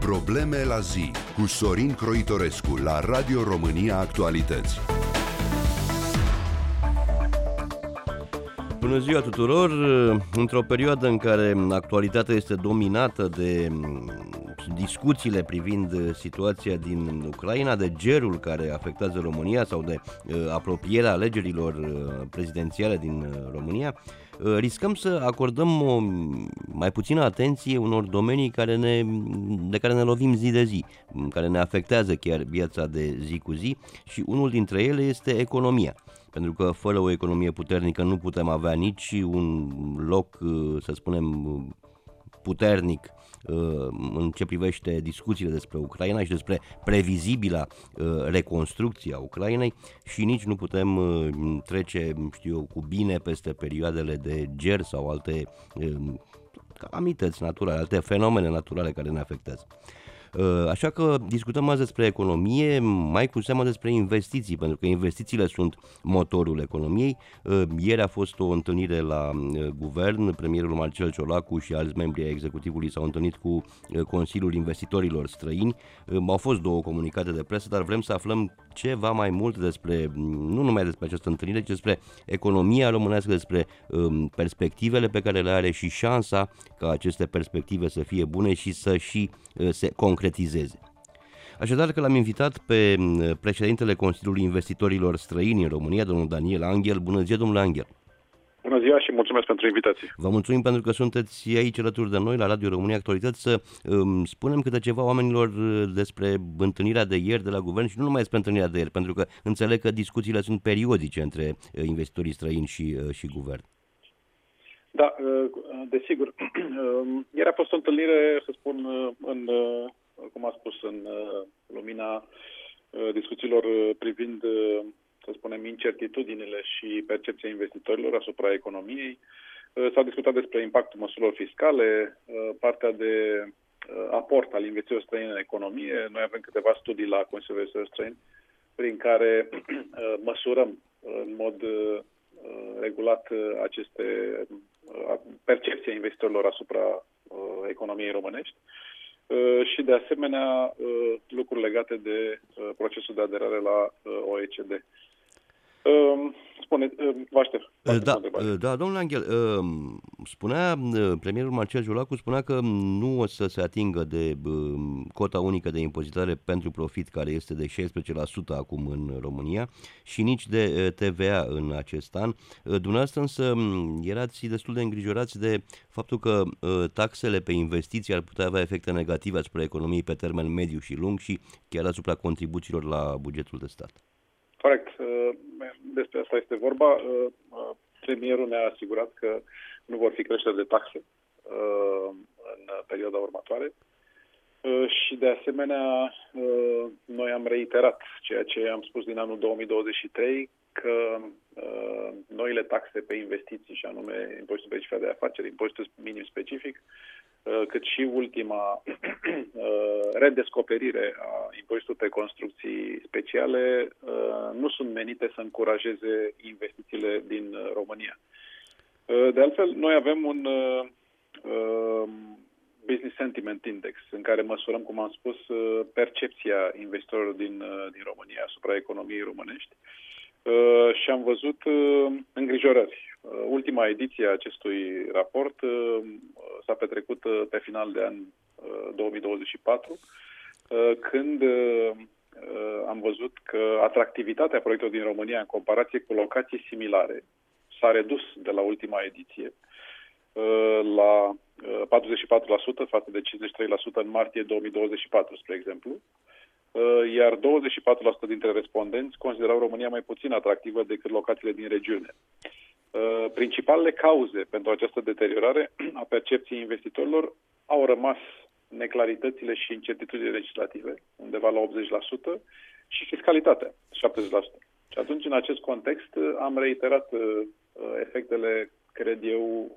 Probleme la zi cu Sorin Croitorescu la Radio România Actualități. Bună ziua tuturor! Într-o perioadă în care actualitatea este dominată de discuțiile privind situația din Ucraina, de gerul care afectează România sau de apropierea alegerilor prezidențiale din România, riscăm să acordăm o mai puțină atenție unor domenii de care ne lovim zi de zi, care ne afectează chiar viața de zi cu zi, și unul dintre ele este economia. Pentru că fără o economie puternică nu putem avea nici un loc, să spunem, puternic în ce privește discuțiile despre Ucraina și despre previzibila reconstrucție a Ucrainei, și nici nu putem trece, cu bine peste perioadele de ger sau alte calamități naturale, alte fenomene naturale care ne afectează. Așa că discutăm azi despre economie, mai cu seamă despre investiții, pentru că investițiile sunt motorul economiei. Ieri a fost o întâlnire la guvern, premierul Marcel Ciolacu și alți membri ai executivului s-au întâlnit cu Consiliul Investitorilor Străini. Au fost două comunicate de presă, dar vrem să aflăm ceva mai mult nu numai despre această întâlnire, ci despre economia românească, despre perspectivele pe care le are și șansa ca aceste perspective să fie bune și să și se concretizeze. Așadar că l-am invitat pe președintele Consiliului Investitorilor Străini în România, domnul Daniel Anghel. Bună ziua, domnule Anghel! Bună ziua și mulțumesc pentru invitație! Vă mulțumim pentru că sunteți aici alături de noi la Radio România Actualități să spunem câte ceva oamenilor despre întâlnirea de ieri de la guvern și nu numai despre întâlnirea de ieri, pentru că înțeleg că discuțiile sunt periodice între investitorii străini și guvern. Da, desigur. Ieri a fost o întâlnire, să spun, cum a spus, în lumina discuțiilor privind, să spunem, incertitudinile și percepția investitorilor asupra economiei. S-a discutat despre impactul măsurilor fiscale, partea de aport al investițiilor străine în economie. Noi avem câteva studii la Consiliul Investitorilor Străini prin care măsurăm în mod regulat aceste percepția investitorilor asupra economiei românești și, de asemenea, lucruri legate de procesul de aderare la OECD. Vă aștept. Da, domnule Anghel, spunea premierul Marcel Ciolacu că nu o să se atingă de cota unică de impozitare pentru profit, care este de 16% acum în România, și nici de TVA în acest an. Dumneavoastră însă erați destul de îngrijorați de faptul că taxele pe investiții ar putea avea efecte negative asupra economiei pe termen mediu și lung și chiar asupra contribuțiilor la bugetul de stat. Corect. Despre asta este vorba. Premierul ne-a asigurat că nu vor fi creșteri de taxe în perioada următoare și, de asemenea, noi am reiterat ceea ce am spus din anul 2023, că noile taxe pe investiții, și anume impozitul pe cifra de afaceri, impozitul minim specific, cât și ultima redescoperire a impozitului pe construcții speciale nu sunt menite să încurajeze investițiile din România. De altfel, noi avem un Business Sentiment Index în care măsurăm, cum am spus, percepția investitorilor din România asupra economiei românești și am văzut îngrijorări. Ultima ediție a acestui raport s-a petrecut pe final de an 2024, când am văzut că atractivitatea proiectelor din România în comparație cu locații similare s-a redus de la ultima ediție la 44% față de 53% în martie 2024, spre exemplu, iar 24% dintre respondenți considerau România mai puțin atractivă decât locațiile din regiune. Principalele cauze pentru această deteriorare a percepției investitorilor au rămas neclaritățile și incertitudinile legislative, undeva la 80%, și fiscalitatea, 70%. Și atunci, în acest context, am reiterat efectele, cred eu,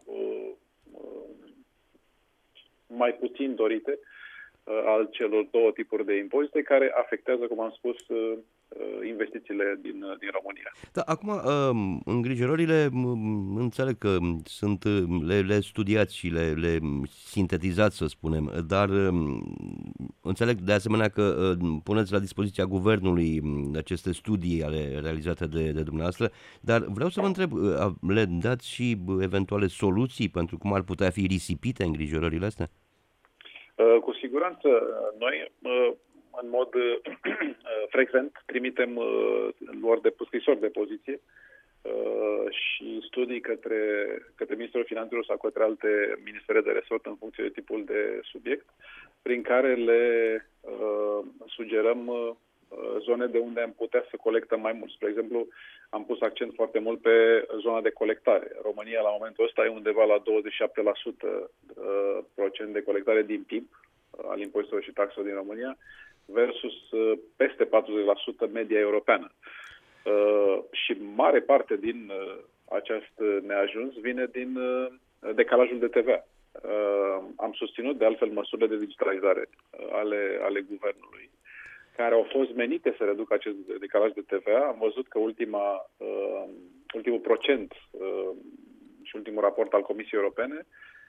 mai puțin dorite al celor două tipuri de impozite, care afectează, cum am spus, investițiile din România. Da, acum, îngrijorările, înțeleg că sunt, le studiați și le sintetizați, să spunem, dar înțeleg de asemenea că puneți la dispoziția guvernului aceste studii realizate de dumneavoastră, dar vreau să vă întreb, le dați și eventuale soluții pentru cum ar putea fi risipite îngrijorările astea? Cu siguranță, noi în mod frecvent trimitem luări de scrisori de poziție și studii către Ministerul Finanțelor sau către alte ministere de resort în funcție de tipul de subiect, prin care le sugerăm zone de unde am putea să colectăm mai mult. Spre exemplu, am pus accent foarte mult pe zona de colectare. România la momentul ăsta e undeva la 27% procent de colectare din PIB al impozitelor și taxelor din România versus peste 40% media europeană. Și mare parte din acest neajuns vine din decalajul de TVA. Am susținut de altfel măsurile de digitalizare ale guvernului, care au fost menite să reducă acest decalaj de TVA. Am văzut că ultimul procent și ultimul raport al Comisiei Europene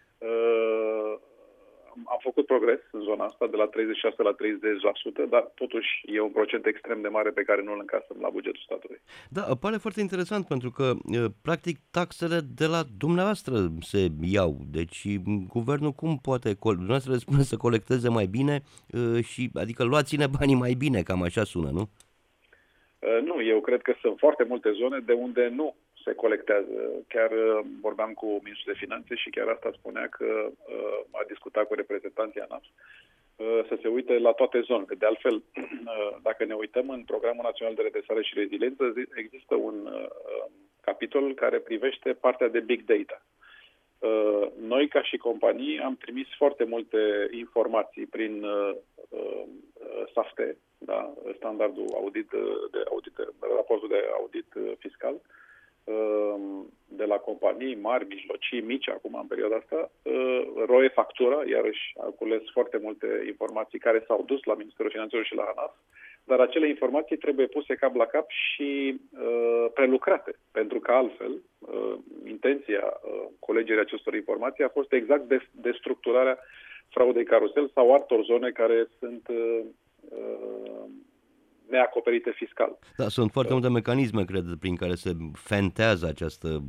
am făcut progres în zona asta de la 36 la 30%, dar totuși e un procent extrem de mare pe care nu îl încasăm la bugetul statului. Da, pare foarte interesant pentru că practic taxele de la dumneavoastră se iau. Deci guvernul cum poate, dumneavoastră le spune să colecteze mai bine și adică luați-ne banii mai bine, cam așa sună, nu? Nu, eu cred că sunt foarte multe zone de unde nu se colectează. Chiar vorbeam cu Ministrul de Finanțe și chiar asta spunea că a discutat cu reprezentanții ANAF să se uite la toate zonele. De altfel, dacă ne uităm în Programul Național de Redresare și Reziliență, există un capitol care privește partea de Big Data. Noi, ca și companii, am trimis foarte multe informații prin SAFTE, da? Standardul raportul de audit fiscal, de la companii mari, mijlocii, mici, acum în perioada asta, ROE Factura, iarăși a cules foarte multe informații care s-au dus la Ministerul Finanțelor și la ANAF, dar acele informații trebuie puse cap la cap și prelucrate, pentru că altfel intenția colegerii acestor informații a fost exact destructurarea fraudei carusel sau altor zone care sunt neacoperite fiscal. Da, sunt foarte multe mecanisme, cred, prin care se fentează această,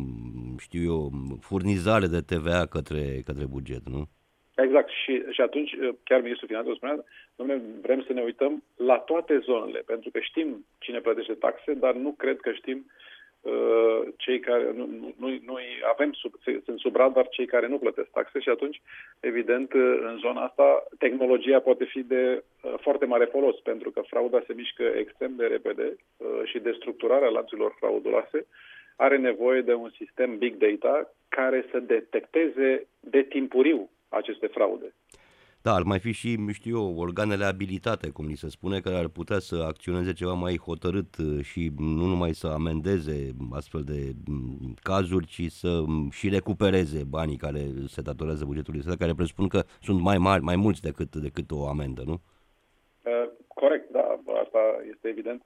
furnizare de TVA către buget, nu? Exact. Și atunci, chiar Ministrul Finanțelor spunea, dom'le, vrem să ne uităm la toate zonele, pentru că știm cine plătește taxe, dar nu cred că știm cei care sunt sub radar cei care nu plătesc taxe și atunci, evident, în zona asta, tehnologia poate fi de foarte mare folos, pentru că frauda se mișcă extrem de repede și destructurarea lanțurilor frauduloase are nevoie de un sistem big data care să detecteze de timpuriu aceste fraude. Da, ar mai fi și, organele abilitate, cum ni se spune, care ar putea să acționeze ceva mai hotărât și nu numai să amendeze astfel de cazuri, ci să și recupereze banii care se datorează bugetului stat, care presupun că sunt mai mari, mai mulți decât o amendă, nu? Corect, da, asta este evident.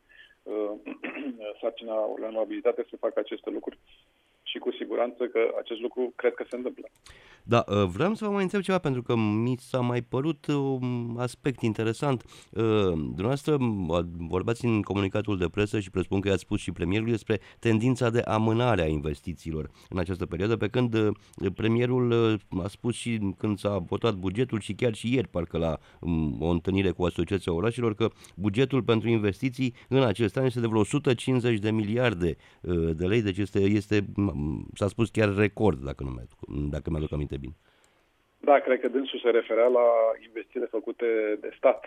Sarcina organelor abilitate să facă aceste lucruri. Și cu siguranță că acest lucru cred că se întâmplă. Da, vreau să vă mai întreb ceva, pentru că mi s-a mai părut un aspect interesant. Dumneavoastră vorbeați în comunicatul de presă și presupun că i-ați spus și premierului despre tendința de amânare a investițiilor în această perioadă, pe când premierul a spus și când s-a votat bugetul și chiar și ieri, parcă la o întâlnire cu Asociația Orașelor, că bugetul pentru investiții în acest an este de vreo 150 de miliarde de lei, deci este s-a spus chiar record, dacă mi-aduc aminte bine. Da, cred că dânsul se referea la investițiile făcute de stat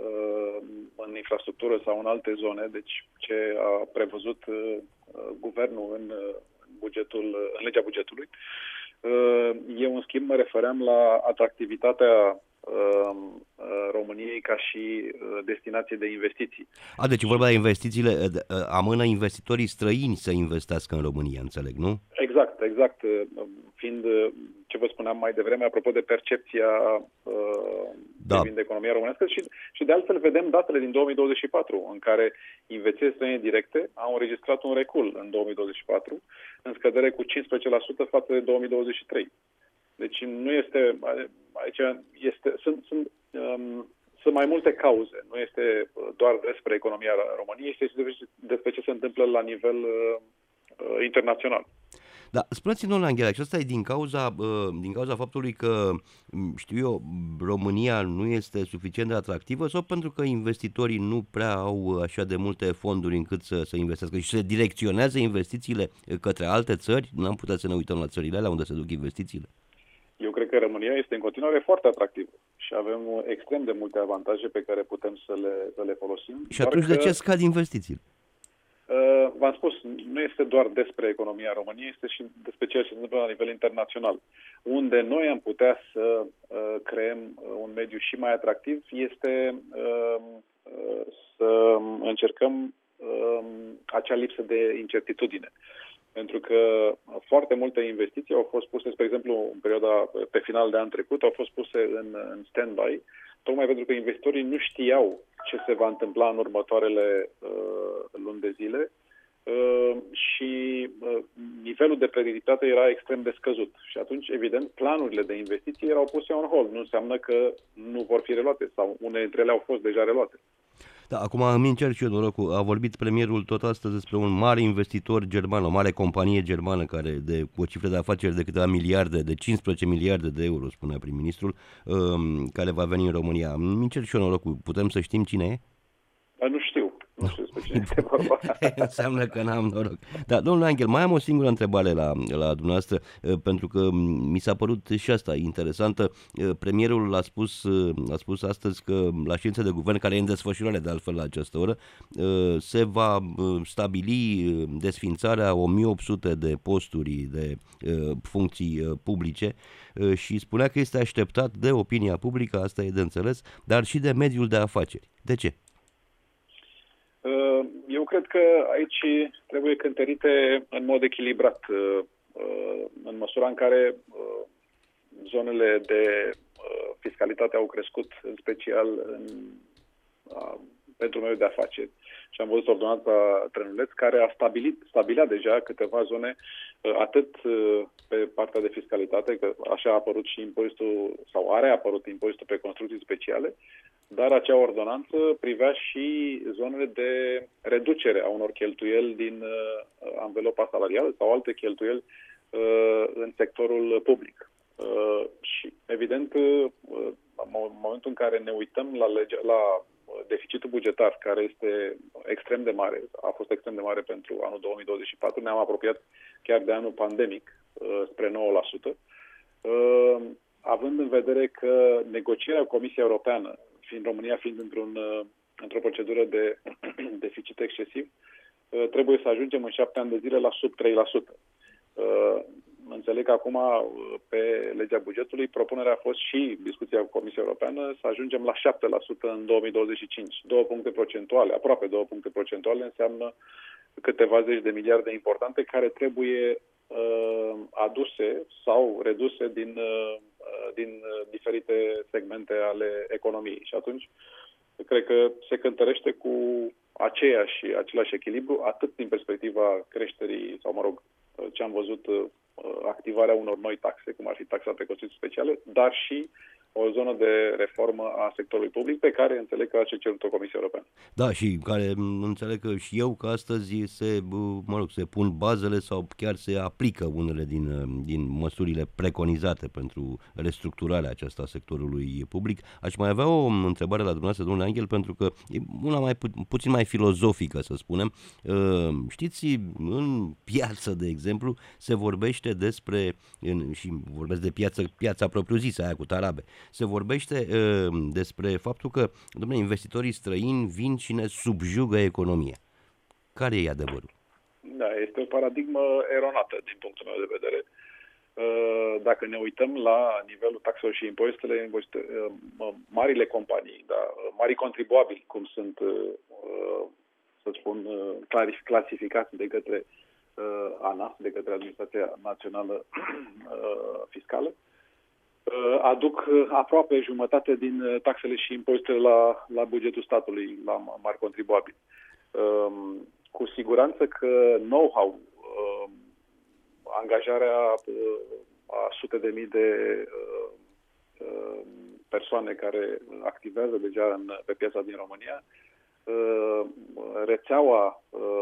în infrastructură sau în alte zone, deci ce a prevăzut guvernul în legea bugetului. Eu, în schimb, mă refeream la atractivitatea României ca și destinație de investiții. Deci vorba de investițiile, amână investitorii străini să investească în România, înțeleg, nu? Exact. Fiind ce vă spuneam mai devreme, apropo de percepția privind economia românească și de altfel vedem datele din 2024, în care investițiile străine directe au înregistrat un recul în 2024, în scădere cu 15% față de 2023. Deci nu este, aici sunt mai multe cauze. Nu este doar despre economia României, este despre ce se întâmplă la nivel internațional. Da, spuneți-mi, domnule Anghela, și asta e din cauza faptului că, știu eu, România nu este suficient de atractivă sau pentru că investitorii nu prea au așa de multe fonduri încât să investească și se direcționează investițiile către alte țări? N-am putea să ne uităm la țările alea unde se duc investițiile? Eu cred că România este în continuare foarte atractivă și avem extrem de multe avantaje pe care putem să le folosim. Și atunci de ce scad investițiile? V-am spus, nu este doar despre economia României, este și despre ceea ce se întâmplă la nivel internațional. Unde noi am putea să creăm un mediu și mai atractiv este să încercăm acea lipsă de incertitudine. Pentru că foarte multe investiții au fost puse, spre exemplu, în perioada pe final de an trecut, au fost puse în stand-by, tocmai pentru că investitorii nu știau ce se va întâmpla în următoarele luni de zile și nivelul de predictibilitate era extrem de scăzut. Și atunci, evident, planurile de investiții erau puse on hold. Nu înseamnă că nu vor fi reluate sau unele dintre ele au fost deja reluate. Da, acum îmi încerc și eu norocul. A vorbit premierul tot astăzi despre un mare investitor german, o mare companie germană cu o cifră de afaceri de câteva miliarde, de 15 miliarde de euro, spunea prim-ministrul, care va veni în România. Îmi încerc și eu norocul. Putem să știm cine e? Nu știu. Nu știu despre cine este vorba. Înseamnă că n-am noroc. Da, domnule Anghel, mai am o singură întrebare la dumneavoastră, pentru că mi s-a părut și asta interesantă. Premierul a spus astăzi că la ședința de guvern, care e în desfășurare de altfel la această oră, se va stabili desființarea 1800 de posturi de funcții publice și spunea că este așteptat de opinia publică, asta e de înțeles, dar și de mediul de afaceri. De ce? Eu cred că aici trebuie cântărite în mod echilibrat, în măsura în care zonele de fiscalitate au crescut, în special pentru mediul de afaceri. Și am văzut ordonanța Trănuleț, care a stabilea deja câteva zone, atât pe partea de fiscalitate, că așa a apărut și impozitul, sau are apărut impozitul pe construcții speciale, dar acea ordonanță privea și zonele de reducere a unor cheltuieli din anvelopa salarială sau alte cheltuieli în sectorul public. Și, evident, în momentul în care ne uităm la deficitul bugetar, care este extrem de mare, a fost extrem de mare pentru anul 2024, ne-am apropiat chiar de anul pandemic, spre 9%, având în vedere că negocierea Comisiei Europeană, România fiind într-o procedură de deficit excesiv, trebuie să ajungem în 7 ani de zile la sub 3%. Înțeleg că acum, pe legea bugetului, propunerea a fost și discuția cu Comisia Europeană să ajungem la 7% în 2025. 2 puncte procentuale, aproape 2 puncte procentuale, înseamnă câteva zeci de miliarde importante care trebuie aduse sau reduse din diferite segmente ale economiei. Și atunci, cred că se cântărește cu același echilibru, atât din perspectiva creșterii, sau mă rog, ce am văzut, activarea unor noi taxe, cum ar fi taxa pe construcții speciale, dar și o zonă de reformă a sectorului public pe care înțeleg că a cerut-o Comisia Europeană. Da, și care înțeleg că și eu că astăzi se pun bazele sau chiar se aplică unele din măsurile preconizate pentru restructurarea aceasta a sectorului public. Aș mai avea o întrebare la dumneavoastră, domnule Anghel, pentru că e una puțin mai filozofică, să spunem. Știți, în piață, de exemplu, se vorbește și vorbesc de piața propriu-zisă, aia cu tarabe, se vorbește despre faptul că, dom'le, investitorii străini vin și ne subjugă economia. Care e adevărul? Da, este o paradigmă eronată din punctul meu de vedere. Dacă ne uităm la nivelul taxelor și impozitele, marile companii, mari contribuabili, cum sunt, să spun, clasificați de către ANAF, de către Administrația Națională Fiscală, aduc aproape jumătate din taxele și impozitele la bugetul statului, la mari contribuabili. Cu siguranță că know-how, angajarea a sute de mii de persoane care activează deja pe piața din România, rețeaua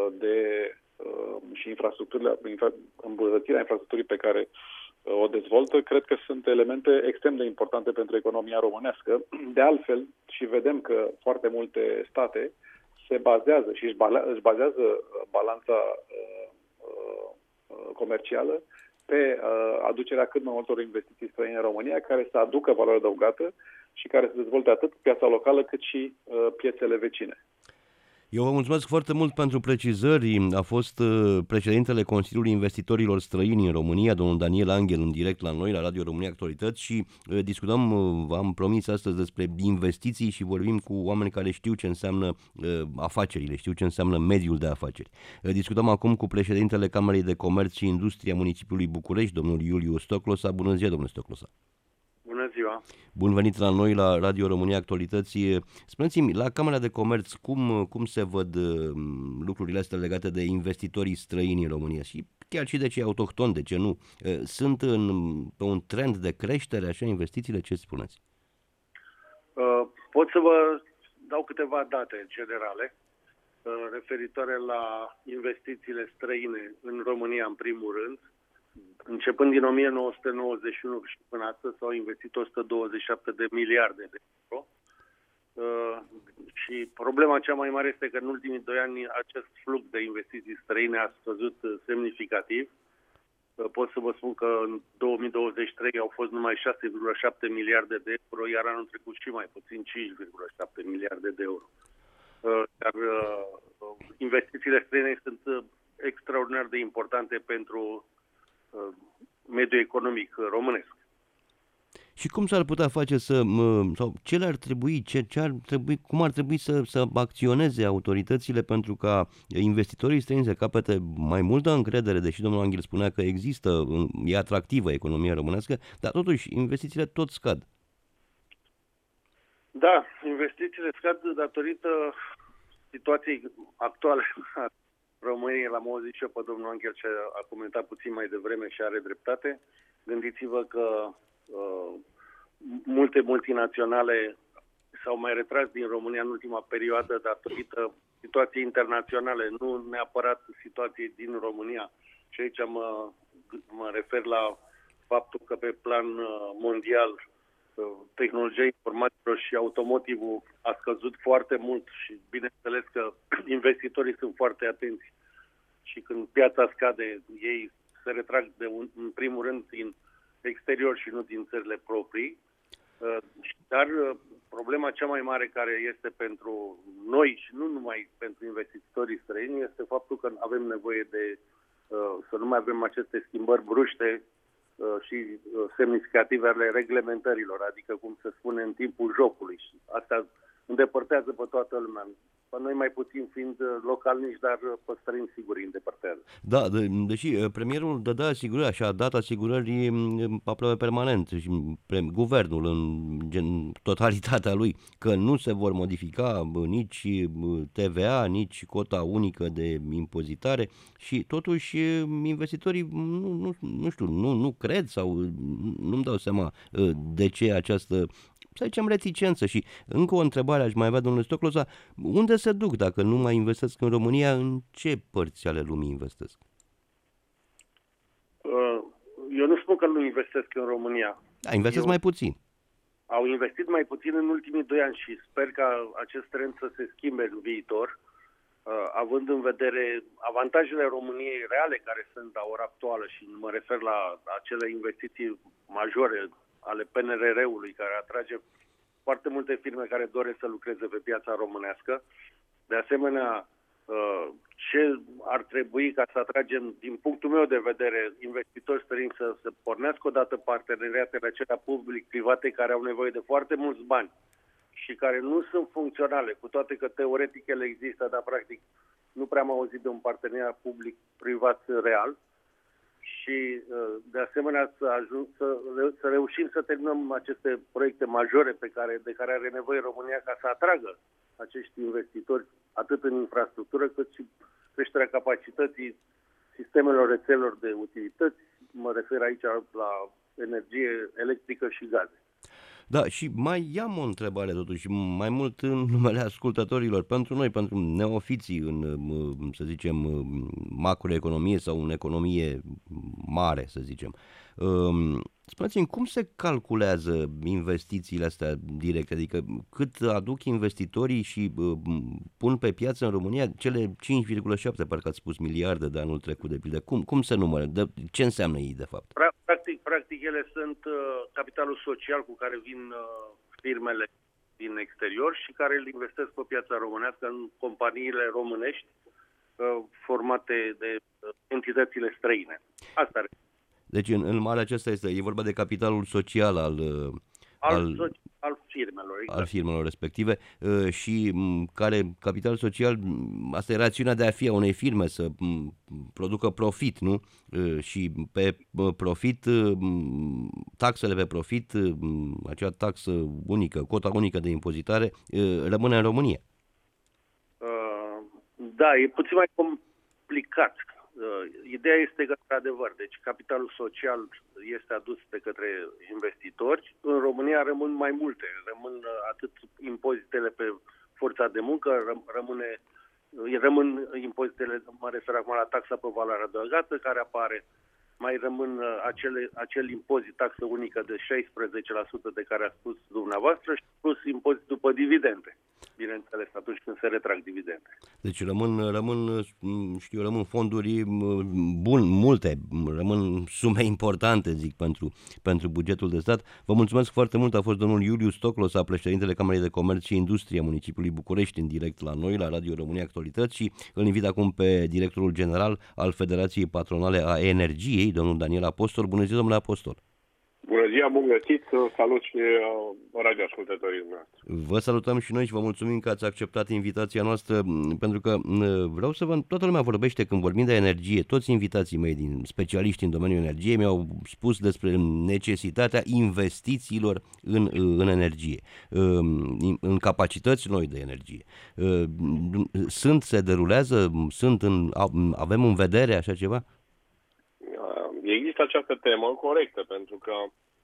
și îmbunătățirea infrastructurii pe care o dezvoltă, cred că sunt elemente extrem de importante pentru economia românească. De altfel, și vedem că foarte multe state se bazează și își bazează balanța comercială pe aducerea cât mai multor investiții străine în România, care să aducă valoare adăugată și care să dezvolte atât piața locală cât și piețele vecine. Eu vă mulțumesc foarte mult pentru precizări. A fost președintele Consiliului Investitorilor Străini în România, domnul Daniel Anghel, în direct la noi, la Radio România Actualități, și discutăm, v-am promis astăzi, despre investiții și vorbim cu oameni care știu ce înseamnă afacerile, știu ce înseamnă mediul de afaceri. Discutăm acum cu președintele Camerei de Comerț și Industrie a municipiului București, domnul Iuliu Stoclosa. Bună ziua, domnule Stoclosa! Bună ziua! Bun venit la noi, la Radio România Actualități. Spuneți-mi, la Camera de Comerț, cum se văd lucrurile astea legate de investitorii străini în România și chiar și de cei autohtoni, de ce nu? Sunt pe un trend de creștere, așa, investițiile? Ce spuneți? Pot să vă dau câteva date generale referitoare la investițiile străine în România, în primul rând. Începând din 1991 și până astăzi s-au investit 127 de miliarde de euro. Și problema cea mai mare este că în ultimii 2 ani acest flux de investiții străine a scăzut semnificativ. Pot să vă spun că în 2023 au fost numai 6,7 miliarde de euro, iar anul trecut și mai puțin 5,7 miliarde de euro. Dar investițiile străine sunt extraordinar de importante pentru mediul economic românesc. Și cum s-ar putea face sau ce ar trebui, cum ar trebui să acționeze autoritățile pentru ca investitorii străini să capete mai multă încredere, deși domnul Anghel spunea că e atractivă economia românească, dar totuși investițiile tot scad. Da, investițiile scad datorită situației actuale a României. L-am auzit și eu pe domnul Anghel ce a comentat puțin mai devreme și are dreptate. Gândiți-vă că multe multinaționale s-au mai retras din România în ultima perioadă datorită situației internaționale, nu neapărat situației din România. Și aici mă refer la faptul că pe plan mondial tehnologia informațiilor și automotivul a scăzut foarte mult și bineînțeles că investitorii sunt foarte atenți și când piața scade, ei se retrag în primul rând din exterior și nu din țările proprii. Dar problema cea mai mare care este pentru noi și nu numai pentru investitorii străini este faptul că avem nevoie de să nu mai avem aceste schimbări bruște și semnificative ale reglementărilor, adică cum se spune în timpul jocului. Și asta îndepărtează pe toată lumea. Pe noi mai puțin fiind localnici, dar pe străini sigur îi îndepărtează. Da, deși premierul dădea asigurări și a dat asigurări aproape permanent și guvernul în totalitatea lui că nu se vor modifica nici TVA, nici cota unică de impozitare și totuși investitorii nu cred sau nu-mi dau seama de ce această, să zicem, reticență. Și încă o întrebare aș mai avea, domnule Stoclosa, unde se duc dacă nu mai investesc în România, în ce părți ale lumii investesc? Eu nu spun că nu investesc în România. Investesc mai puțin. Au investit mai puțin în ultimii 2 ani și sper ca acest trend să se schimbe în viitor, având în vedere avantajele României reale care sunt la ora actuală și mă refer la acele investiții majore ale PNRR-ului, care atrage foarte multe firme care doresc să lucreze pe piața românească. De asemenea, ce ar trebui ca să atragem, din punctul meu de vedere, investitori străini să pornească odată parteneriatele acelea public-private care au nevoie de foarte mulți bani și care nu sunt funcționale, cu toate că teoretic ele există, dar practic nu prea am auzit de un parteneriat public-privat real. și de asemenea să reușim să terminăm aceste proiecte majore de care are nevoie România ca să atragă acești investitori atât în infrastructură cât și creșterea capacității sistemelor rețelelor de utilități. Mă refer aici la energie electrică și gaze. Da, și mai am o întrebare totuși, mai mult în numele ascultătorilor, pentru noi, pentru neofiții în, să zicem, macroeconomie sau în economie mare, să zicem. Spuneți-mi, cum se calculează investițiile astea directe? Adică cât aduc investitorii și pun pe piață în România cele 5,7, parcă ați spus, miliarde de anul trecut, de pildă. Cum se numără? Ce înseamnă ei, de fapt? Practic ele sunt capitalul social cu care vin firmele din exterior și care îl investesc pe piața românească în companiile românești formate de entitățile străine. Asta are. Deci în mare acesta e vorba de capitalul social al firmelor, exact. Al firmelor respective și care capital social, asta e rațiunea de a fi a unei firme, să producă profit, nu? Și pe profit, taxele pe profit, acea taxă unică, cota unică de impozitare, rămâne în România. Da, e puțin mai complicat. Ideea este că, într-adevăr, deci capitalul social este adus de către investitori. În România rămân mai multe. Rămân atât impozitele pe forța de muncă, rămân impozitele, mă refer acum la taxa pe valoare adăugată, care apare, mai rămân acel impozit, taxă unică de 16% de care a spus dumneavoastră și plus impozit după dividende. Bineînțeles, atunci când se retrag dividende. Deci rămân fonduri multe, rămân sume importante, zic, pentru bugetul de stat. Vă mulțumesc foarte mult, a fost domnul Iuliu Stoclosa, președintele Camerei de Comerț și Industrie a municipiului București, în direct la noi, la Radio România Actualități, și îl invit acum pe directorul general al Federației Patronale a Energiei, domnul Daniel Apostol. Bună ziua, domnule Apostol! Bună ziua, bun găsit, salut și radioascultătorii noastre. Vă salutăm și noi și vă mulțumim că ați acceptat invitația noastră, pentru că vreau să vă... Toată lumea vorbește când vorbim de energie, toți invitații mei din specialiști în domeniul energiei mi-au spus despre necesitatea investițiilor în energie, în capacități noi de energie. Se derulează, avem în vedere așa ceva? Există această temă corectă, pentru că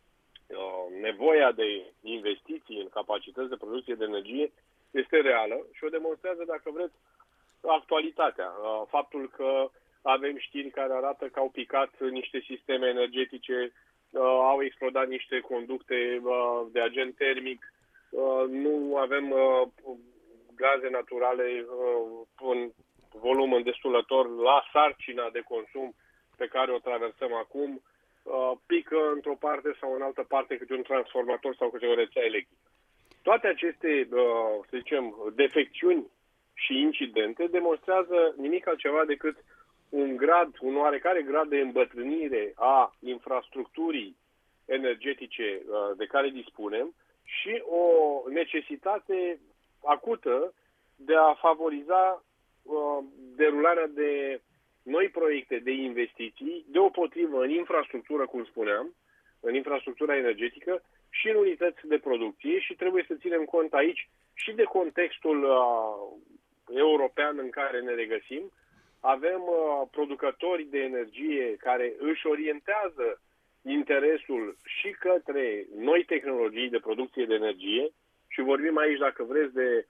nevoia de investiții în capacități de producție de energie este reală și o demonstrează, dacă vreți, actualitatea. Faptul că avem știri care arată că au picat niște sisteme energetice, au explodat niște conducte de agent termic, nu avem gaze naturale în volum îndestulător la sarcina de consum pe care o traversăm acum, pică într-o parte sau în altă parte câte un transformator sau câte o rețea electrică. Toate aceste, să zicem, defecțiuni și incidente demonstrează nimic altceva decât un oarecare grad de îmbătrânire a infrastructurii energetice de care dispunem și o necesitate acută de a favoriza derularea de noi proiecte de investiții, deopotrivă în infrastructură, cum spuneam, în infrastructura energetică și în unități de producție, și trebuie să ținem cont aici și de contextul european în care ne regăsim. Avem producători de energie care își orientează interesul și către noi tehnologii de producție de energie și vorbim aici, dacă vreți, de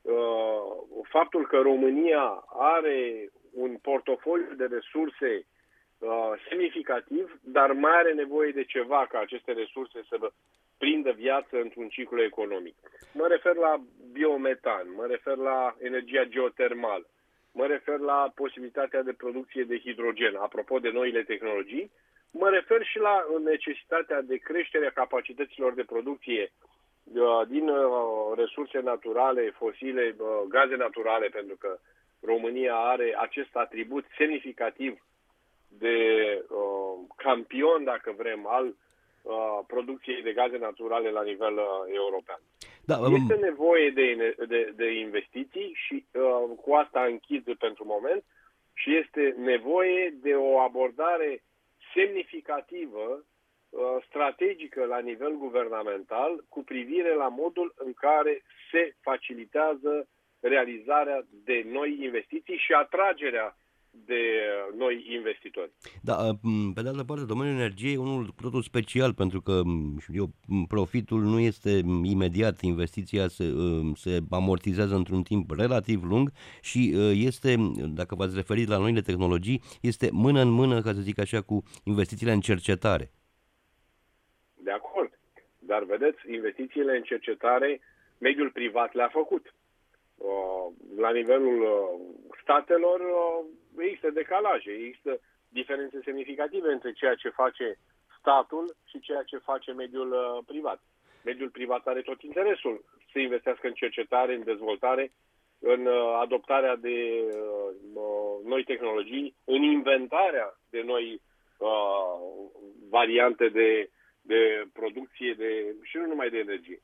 faptul că România are un portofoliu de resurse semnificativ, dar mai are nevoie de ceva ca aceste resurse să prindă viață într-un ciclu economic. Mă refer la biometan, mă refer la energia geotermală, mă refer la posibilitatea de producție de hidrogen, apropo de noile tehnologii, mă refer și la necesitatea de creștere a capacităților de producție din resurse naturale, fosile, gaze naturale, pentru că România are acest atribut semnificativ de campion, dacă vrem, al producției de gaze naturale la nivel european. Da, este nevoie de investiții și cu asta închid pentru moment, și este nevoie de o abordare semnificativă, strategică la nivel guvernamental cu privire la modul în care se facilitează realizarea de noi investiții și atragerea de noi investitori. Da, pe de altă parte, domeniul energiei e unul cu totul special, pentru că profitul nu este imediat, investiția se amortizează într-un timp relativ lung și este, dacă v-ați referit la noile tehnologii, este mână în mână, ca să zic așa, cu investițiile în cercetare. De acord. Dar vedeți, investițiile în cercetare, mediul privat le-a făcut. La nivelul statelor există decalaje, există diferențe semnificative între ceea ce face statul și ceea ce face mediul privat. Mediul privat are tot interesul să investească în cercetare, în dezvoltare, în adoptarea de noi tehnologii, în inventarea de noi variante de producție și nu numai de energie.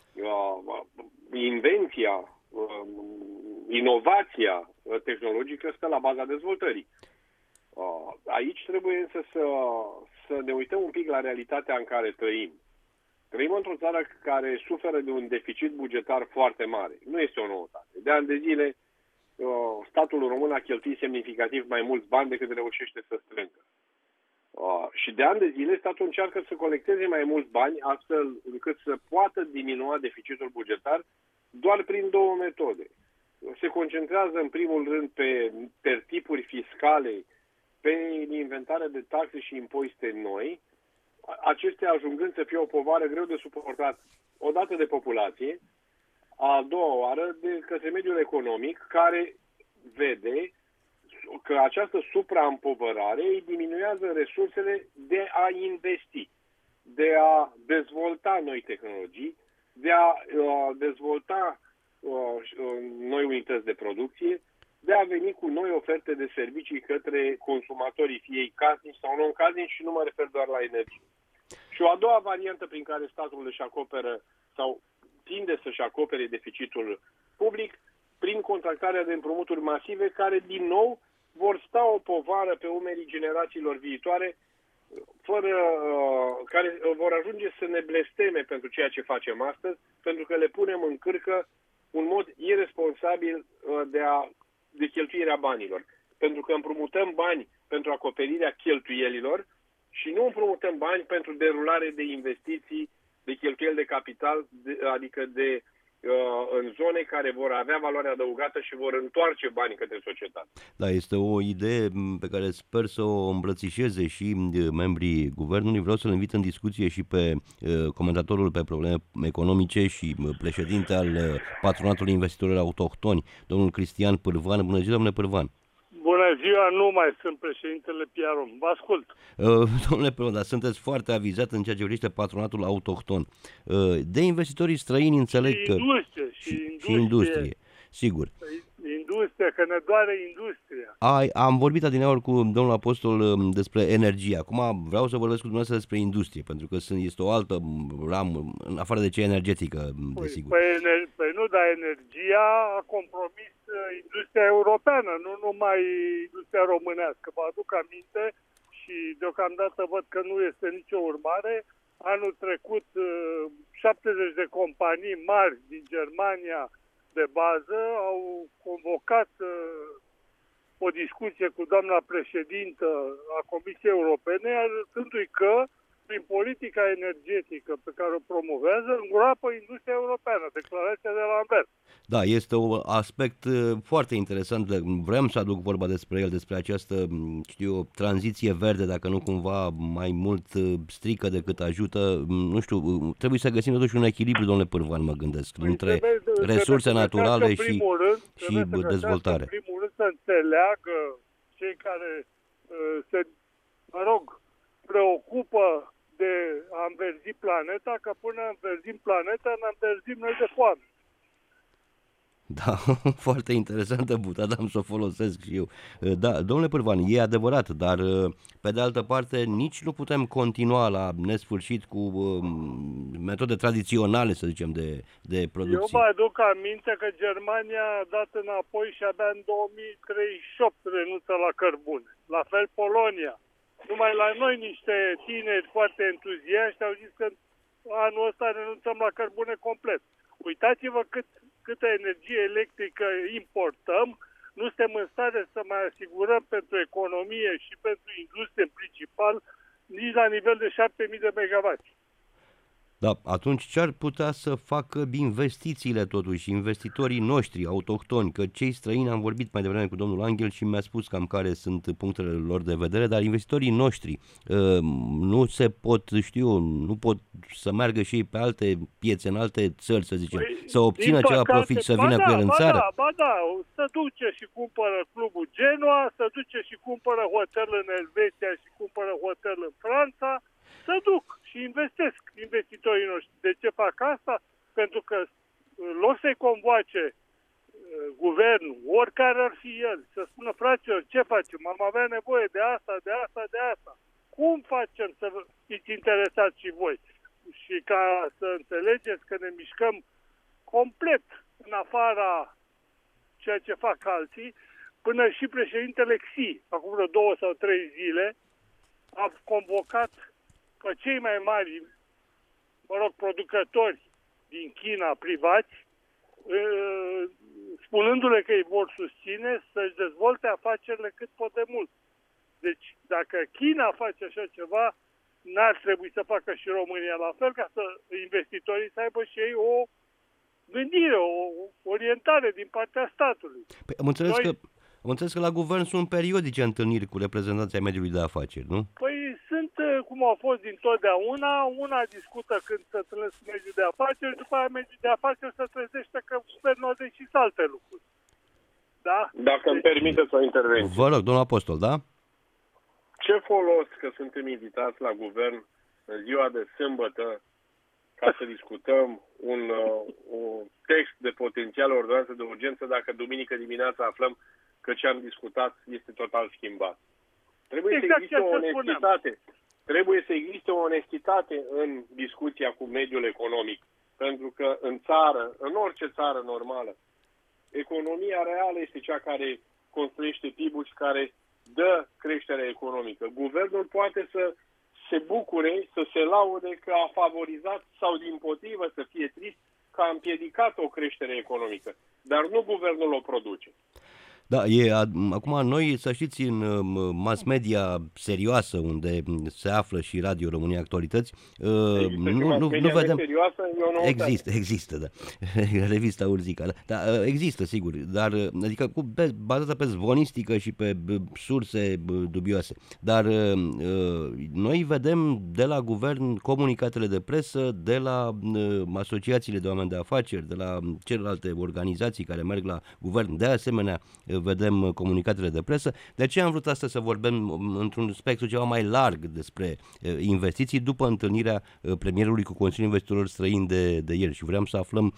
Invenția, inovația tehnologică stă la baza dezvoltării. Aici trebuie însă să ne uităm un pic la realitatea în care trăim. Trăim într-o țară care suferă de un deficit bugetar foarte mare. Nu este o noutate. De ani de zile, statul român a cheltuit semnificativ mai mulți bani decât reușește să strângă. Și de ani de zile statul încearcă să colecteze mai mulți bani astfel încât să poată diminua deficitul bugetar doar prin două metode. Se concentrează în primul rând pe tipuri fiscale, pe inventarea de taxe și impozite noi, acestea ajungând să fie o povară greu de suportat odată de populație, a doua oară de către mediul economic, care vede că această supraîmpovărare îi diminuează resursele de a investi, de a dezvolta noi tehnologii, de a dezvolta noi unități de producție, de a veni cu noi oferte de servicii către consumatorii, fie ei casnici sau non-casnici, și nu mă refer doar la energie. Și o a doua variantă prin care statul își acoperă sau tinde să-și acopere deficitul public, prin contractarea de împrumuturi masive, care din nou vor sta o povară pe umerii generațiilor viitoare, care vor ajunge să ne blesteme pentru ceea ce facem astăzi, pentru că le punem în cârcă un mod irresponsabil de cheltuirea banilor. Pentru că împrumutăm bani pentru acoperirea cheltuielilor și nu împrumutăm bani pentru derulare de investiții, de cheltuieli de capital, adică în zone care vor avea valoare adăugată și vor întoarce banii către societate. Da, este o idee pe care sper să o îmbrățișeze și membrii guvernului. Vreau să-l invit în discuție și pe comentatorul pe probleme economice și președinte al Patronatului Investitorilor Autohtoni, domnul Cristian Pârvan. Bună ziua, domnule Pârvan! Bună ziua, nu mai sunt președintele Piaron. Vă ascult. Domnule Pârvan, dar sunteți foarte avizat în ceea ce privește Patronatul Autohton. De investitorii străini înțeleg că... Și industrie, sigur. Industria, că ne doare industria. Am vorbit adineauri cu domnul Apostol despre energie. Acum vreau să vorbesc cu dumneavoastră despre industrie, pentru că este o altă ramă, în afară de cea energetică, desigur. Păi nu, dar energia a compromis industria europeană, nu numai industria românească. Vă aduc aminte și deocamdată văd că nu este nicio urmare. Anul trecut 70 de companii mari din Germania de bază au convocat o discuție cu doamna președintă a Comisiei Europene, arătându-i că prin politica energetică pe care o promovează îngroapă industria europeană, declarația de la Lambert. Da, este un aspect foarte interesant. Vreau să aduc vorba despre el, despre această, tranziție verde, dacă nu cumva mai mult strică decât ajută. Nu știu, trebuie să găsim totuși un echilibru, domnule Pârvan, mă gândesc, între resurse naturale și dezvoltare. În primul rând să înțeleagă cei care preocupă de a înverzi planeta, că până înverzim planeta, ne înverzim noi de foame. Da, foarte interesantă butada, am să o folosesc și eu. Da, domnule Pârvan, e adevărat, dar pe de altă parte nici nu putem continua la nesfârșit cu metode tradiționale, să zicem, de producție. Eu vă aduc aminte că Germania a dat înapoi și abia în 2038 renunță la cărbune. La fel Polonia. Numai la noi niște tineri foarte entuziaști au zis că anul ăsta renunțăm la cărbune complet. Uitați-vă câtă energie electrică importăm, nu suntem în stare să mai asigurăm pentru economie și pentru industrie în principal nici la nivel de 7.000 de megawatts. Da, atunci ce ar putea să facă investițiile totuși, investitorii noștri autohtoni, că cei străini, am vorbit mai devreme cu domnul Angel și mi-a spus cam care sunt punctele lor de vedere, dar investitorii noștri nu se pot, nu pot să meargă și ei pe alte piețe, în alte țări, să zicem, să obțină ceva profit și să vină cu el în țară? Da, să duce și cumpără clubul Genoa, să duce și cumpără hotel în Elveția și cumpără hotel în Franța, să duc și investesc investitorii noștri. De ce fac asta? Pentru că în loc să-i convoace guvernul, oricare ar fi el, să spună, fraților, ce facem? Am avea nevoie de asta, de asta, de asta. Cum facem să fiți interesați și voi? Și ca să înțelegeți că ne mișcăm complet în afara ceea ce fac alții, până și președintele Xi, acum vreo 2 sau 3 zile, a convocat pe cei mai mari, producători din China privați, spunându-le că îi vor susține să-și dezvolte afacerile cât pot de mult. Deci, dacă China face așa ceva, n-ar trebui să facă și România la fel, ca să investitorii să aibă și ei o gândire, o orientare din partea statului. Păi, am înțeles că la guvern sunt periodice întâlniri cu reprezentanții ai mediului de afaceri, nu? Păi sunt cum au fost dintotdeauna. Una discută când se întâlnesc cu mediul de afaceri, după aia mediul de afaceri se trezește că guvernul a decis alte lucruri. Da? Dacă îmi permiteți o intervenție. Vă rog, domnul Apostol, da? Ce folos că suntem invitați la guvern în ziua de sâmbătă ca să discutăm un text de potențială ordonanță de urgență dacă duminică dimineața aflăm că ce am discutat este total schimbat. Trebuie să existe o onestitate. Trebuie să existe o onestitate în discuția cu mediul economic. Pentru că în țară, în orice țară normală, economia reală este cea care construiește PIB-ul și care dă creșterea economică. Guvernul poate să se bucure, să se laude că a favorizat sau dimpotrivă să fie trist că a împiedicat o creștere economică. Dar nu guvernul o produce. Da, acum noi, să știți, în mass media serioasă, unde se află și Radio România Actualități, nu vedem... Serioasă, există, da. Revista Urzica, da, există, sigur, dar adică bazată pe zvonistică și pe surse dubioase. Dar noi vedem de la guvern comunicatele de presă, de la asociațiile de oameni de afaceri, de la celelalte organizații care merg la guvern, de asemenea vedem comunicatele de presă. De aceea am vrut astăzi să vorbim într-un spectru ceva mai larg despre investiții după întâlnirea premierului cu Consiliul Investitorilor Străini de ieri și vreau să aflăm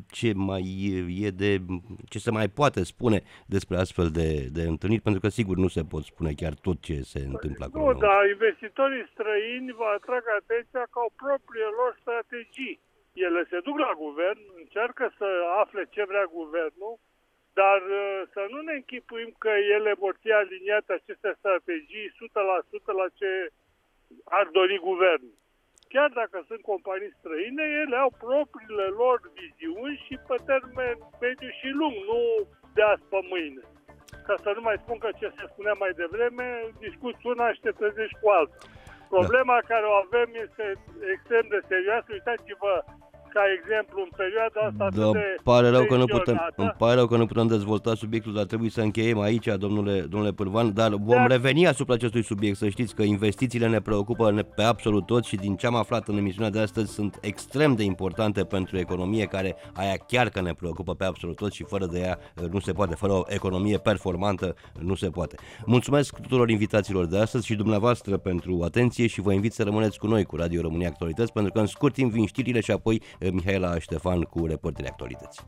ce se mai poate spune despre astfel de întâlniri, pentru că sigur nu se pot spune chiar tot ce se întâmplă acolo. Nu, dar investitorii străini vă atrag atenția că au propriile lor strategii. Ele se duc la guvern, încearcă să afle ce vrea guvernul, dar să nu ne închipuim că ele vor fi aliniate aceste strategii 100% la ce ar dori guvernul. Chiar dacă sunt companii străine, ele au propriile lor viziuni și pe termen mediu și lung, nu de azi pe mâine. Ca să nu mai spun că ce se spunea mai devreme, discuți una și te trezești cu alta. Problema care o avem este extrem de serioasă. Uitați-vă, ca exemplu, în perioada asta îmi pare rău că nu putem dezvolta subiectul, dar trebuie să încheiem aici, domnule Pârvan, dar vom reveni asupra acestui subiect. Să știți că investițiile ne preocupă pe absolut toți și din ce am aflat în emisiunea de astăzi sunt extrem de importante pentru economie, care aia chiar că ne preocupă pe absolut toți și fără de ea nu se poate, fără o economie performantă nu se poate. Mulțumesc tuturor invitațiilor de astăzi și dumneavoastră pentru atenție și vă invit să rămâneți cu noi cu Radio România Actualități, pentru că în scurt timp vin știrile și apoi Mihaela Ștefan cu Reporterii Actualități.